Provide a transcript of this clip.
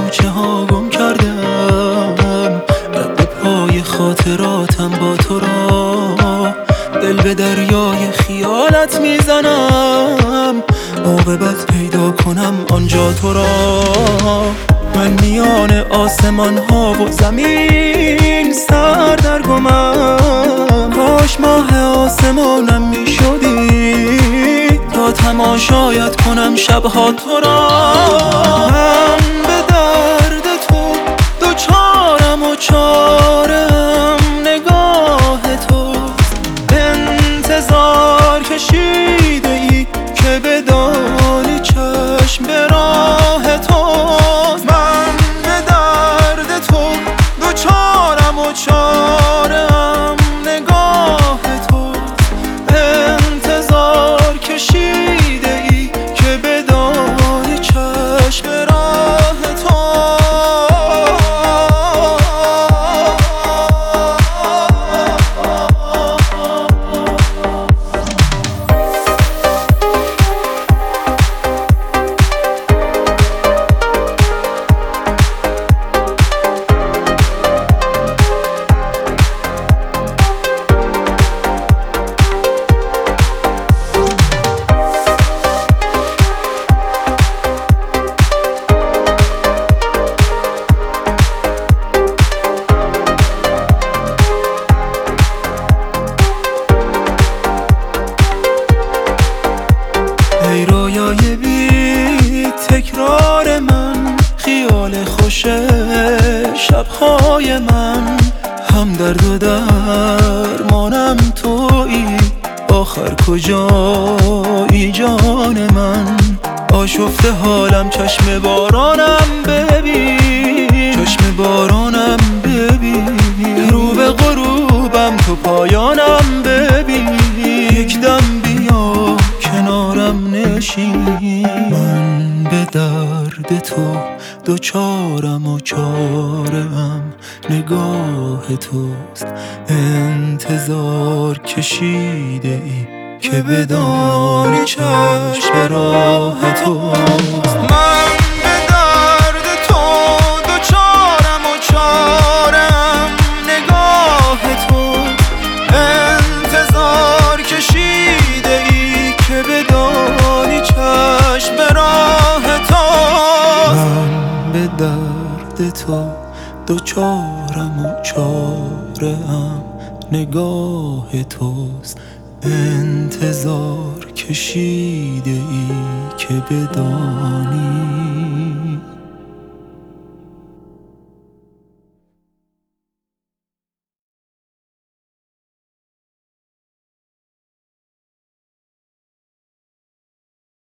کوچه ها گم کردم، رد پای خاطراتم با تو را. دل به دریای خیالت میزنم، عاقبت پیدا کنم آنجا تو را. من میان آسمان ها و زمین سر در گمم، کاش ماه آسمانم میشدی تا تماشایت کنم شبها تو را. من به درد تو دوچارم و چارم نگاه توست، انتظار کشیده ای که بدانی چشم به راه توست. من به درد تو دوچارم و چارم نگاه توست، انتظار کشیده ای که بدانی چشم به راه ای رویای بی تکرار من، خیال خوش شبهای من، هم درد و درمانم تویی، آخر کجایی جان من؟ آشفته حالم چشم بارانم ببین، چشم بارانم ببین، رو به غروبم تو پایانم ببین، یک دم بیا کنارم نشین. من به درد تو دوچارم و چارم نگاه توست، انتظار کشیده ای که بدانی چشم به راه توست. من به درد تو دوچارم و چارم نگاه توست، انتظار کشیده ای که بدانی چشم به راه توست. من به درد تو دوچارم و چارم نگاه توست، انتظار کشیده ای که بدانی